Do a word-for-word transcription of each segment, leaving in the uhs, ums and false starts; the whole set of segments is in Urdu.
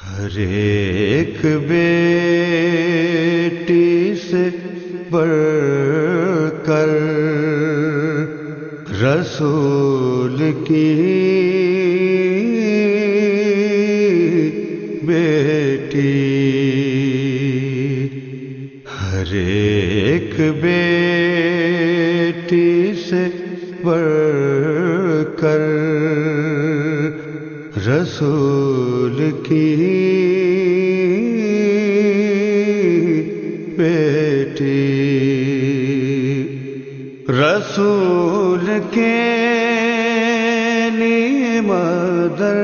ہر ایک بیٹی سے بڑھ کر رسول کی بیٹی، ہر ایک بیٹی سے بڑھ کر رسول کی بیٹی، رسول کے لیے مدر،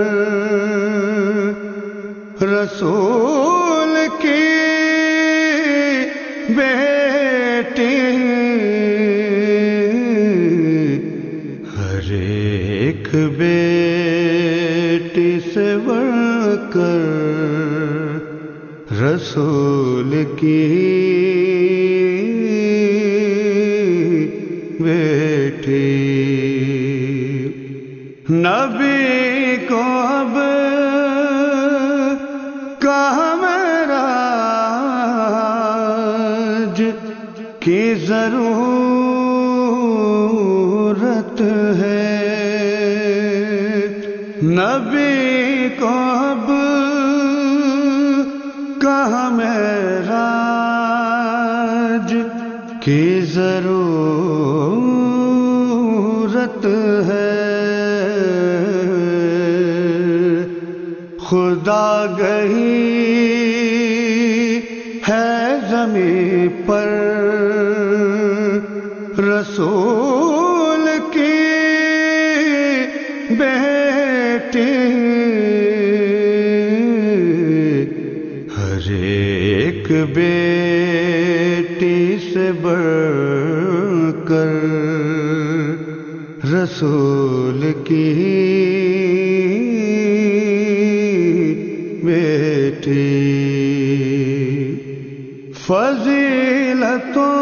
رسول کی بیٹی، ہر ایک بیٹی سے بڑھ کر رسول کی بیٹی، نبی کو اب کہاں معراج کی ضرورت ہے، نبی کو اب کہاں معراج کی ضرورت ہے، خدا گہی ہے زمین پر رسول کی بیٹی، ہر ایک بیٹی سے بڑھ کر رسول کی بیٹی، فضیلتوں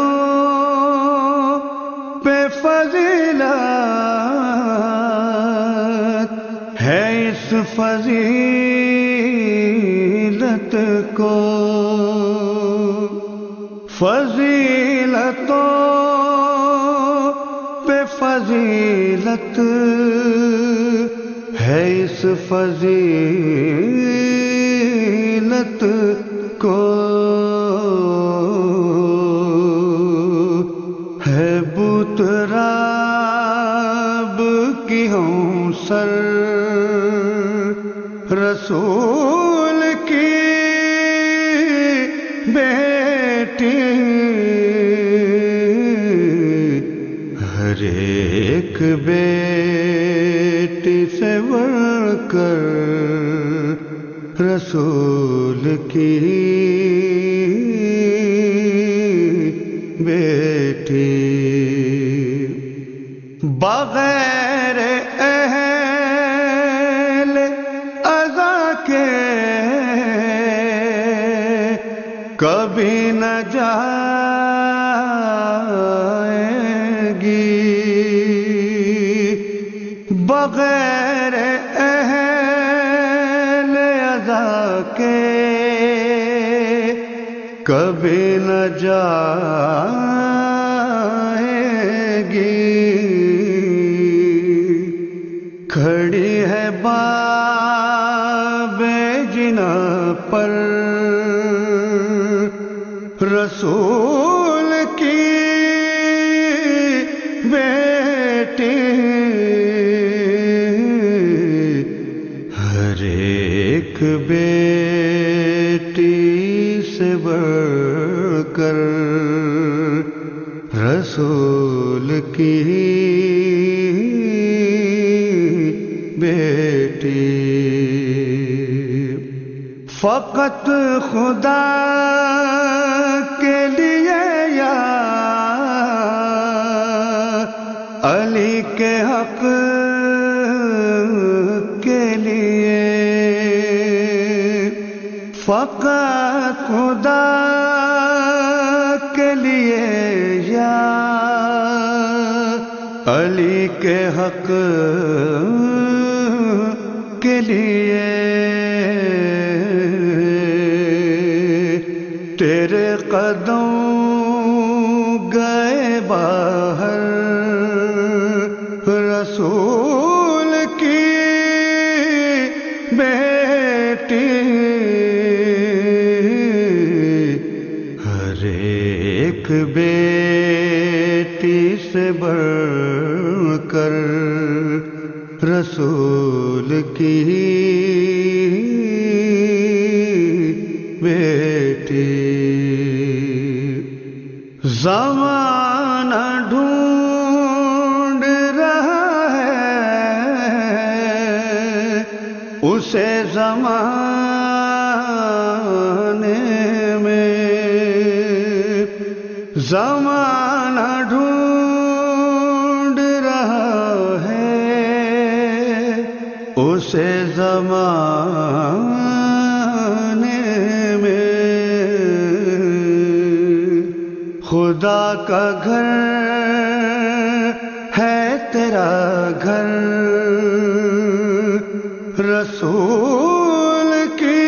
پہ فضیلت ہے اس فضیلت کو، فضیلتوں پہ فضیلت ہے اس فضیلت کو، ہے بتراب کی ہم سر رسول کی بیٹی، ہر ایک بیٹی سے بڑھ کر رسول کی بیٹی، بغیر اہل عزا کے کبھی نہ جائے گی، بغیر اہل عزا کے کبھی نہ جائے گی، کھڑی ہے باب جنا پر رسول کی بیٹی، ہر ایک بیٹی سے بڑھ کر رسول کی بیٹی، فقط خدا کے لیے یا علی کے حق کے لیے، فقط خدا کے لیے یا علی کے حق کے لیے تیرے قدم گئے باہر رسول کی بیٹی، ہر ایک بیٹی سے بڑھ کر رسول کی بیٹی۔ زمانہ ڈھونڈ رہا ہے اسے زمانے میں، زمانہ ڈھونڈ رہا ہے اسے زمانے میں۔ خدا کا گھر ہے تیرا گھر، رسول کی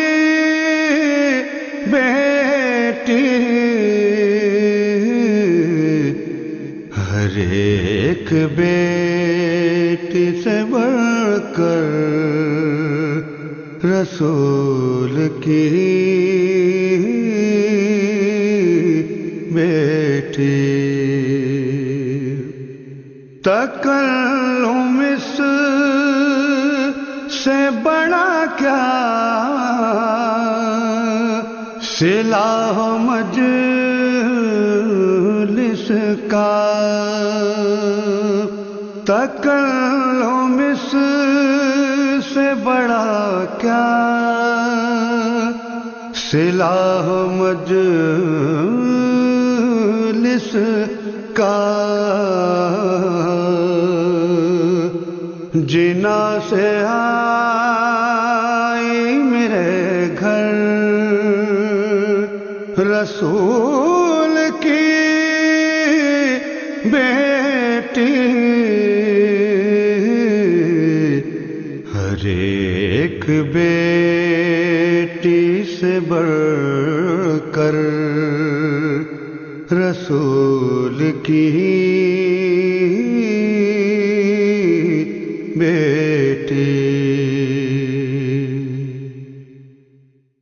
بیٹی، ہر ایک بیٹی سے بڑھ کر رسول کی بیٹی۔ تکلم اس سے بڑا کیا صلہ مجلس کا، تکلم اس سے بڑا کیا صلہ مجلس کا، جنا سے آئی میرے گھر رسول کی بیٹی، ہر ایک بیٹی سے بڑھ کر رسول کی